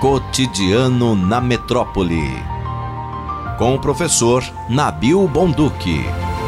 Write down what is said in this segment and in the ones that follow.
Cotidiano na Metrópole, com o professor Nabil Bonduki.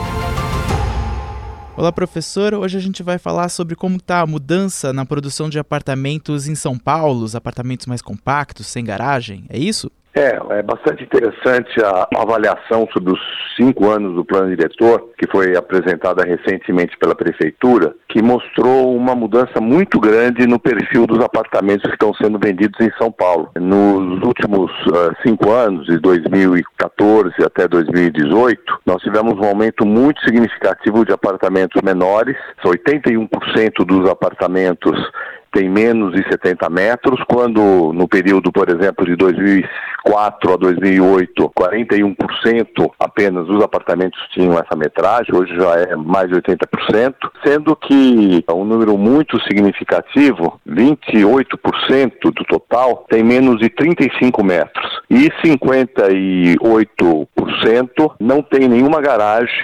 Olá, professor. Hoje a gente vai falar sobre como está a mudança na produção de apartamentos em São Paulo, os apartamentos mais compactos, sem garagem, é isso? É bastante interessante a avaliação sobre os 5 anos do plano diretor, que foi apresentada recentemente pela Prefeitura, que mostrou uma mudança muito grande no perfil dos apartamentos que estão sendo vendidos em São Paulo. Nos últimos 5 anos, de 2014 até 2018, nós tivemos um aumento muito significativo de apartamentos menores. 81% dos apartamentos tem menos de 70 metros, quando no período, por exemplo, de 2004 a 2008, 41% apenas dos apartamentos tinham essa metragem, hoje já é mais de 80%, sendo que um número muito significativo, 28% do total, tem menos de 35 metros, e 58% não tem nenhuma garagem,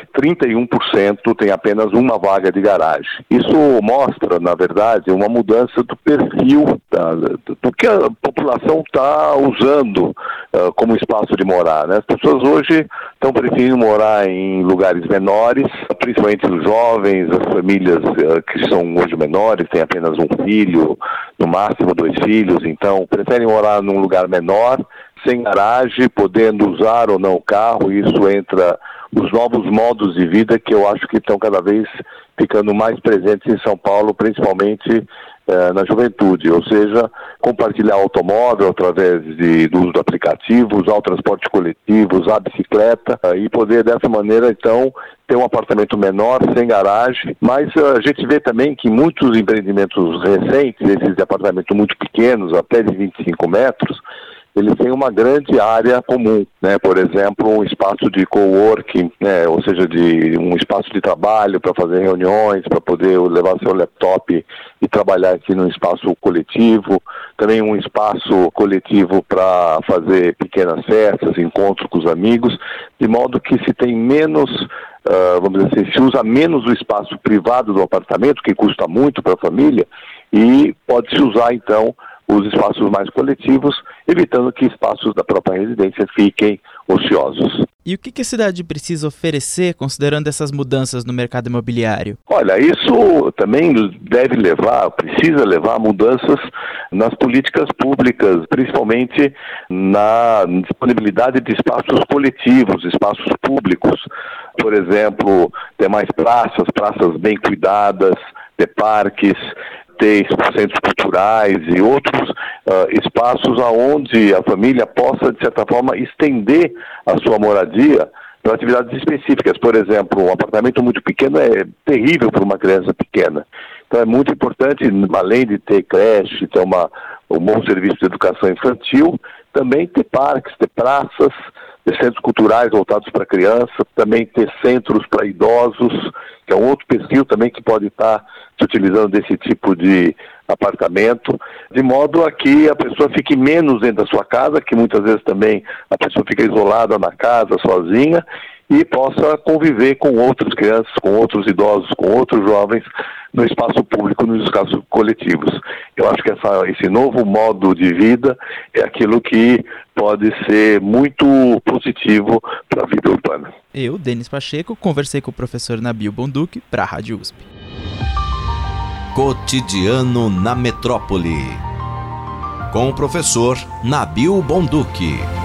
31% tem apenas uma vaga de garagem. Isso mostra, na verdade, uma mudança do perfil do que a população está usando como espaço de morar, né? As pessoas hoje estão preferindo morar em lugares menores, principalmente os jovens, as famílias que são hoje menores, têm apenas um filho, no máximo 2 filhos, então preferem morar num lugar menor, sem garagem, podendo usar ou não o carro. Isso entra os novos modos de vida que eu acho que estão cada vez ficando mais presentes em São Paulo, principalmente na juventude, ou seja, compartilhar automóvel através do uso do aplicativo, usar o transporte coletivo, usar a bicicleta e poder dessa maneira, então, ter um apartamento menor, sem garagem. Mas a gente vê também que muitos empreendimentos recentes, esses de apartamentos muito pequenos, até de 25 metros, eles têm uma grande área comum, né? Por exemplo, um espaço de coworking, né? Ou seja, um espaço de trabalho para fazer reuniões, para poder levar seu laptop e trabalhar aqui num espaço coletivo. Também um espaço coletivo para fazer pequenas festas, encontros com os amigos, de modo que se tem menos, vamos dizer assim, se usa menos o espaço privado do apartamento, que custa muito para a família, e pode-se usar, então, os espaços mais coletivos, evitando que espaços da própria residência fiquem ociosos. E o que a cidade precisa oferecer, considerando essas mudanças no mercado imobiliário? Olha, isso também precisa levar a mudanças nas políticas públicas, principalmente na disponibilidade de espaços coletivos, espaços públicos. Por exemplo, ter mais praças bem cuidadas, ter parques, ter centros culturais e outros espaços onde a família possa, de certa forma, estender a sua moradia para atividades específicas. Por exemplo, um apartamento muito pequeno é terrível para uma criança pequena. Então é muito importante, além de ter creche, ter um bom serviço de educação infantil, também ter parques, ter praças, ter centros culturais voltados para criança, também ter centros para idosos, que é um outro perfil também que pode estar se utilizando desse tipo de apartamento, de modo a que a pessoa fique menos dentro da sua casa, que muitas vezes também a pessoa fica isolada na casa, sozinha, e possa conviver com outras crianças, com outros idosos, com outros jovens, no espaço público, nos espaços coletivos. Eu acho que esse novo modo de vida é aquilo que pode ser muito positivo para a vida urbana. Eu, Denis Pacheco, conversei com o professor Nabil Bonduki para a Rádio USP. Cotidiano na Metrópole, com o professor Nabil Bonduki.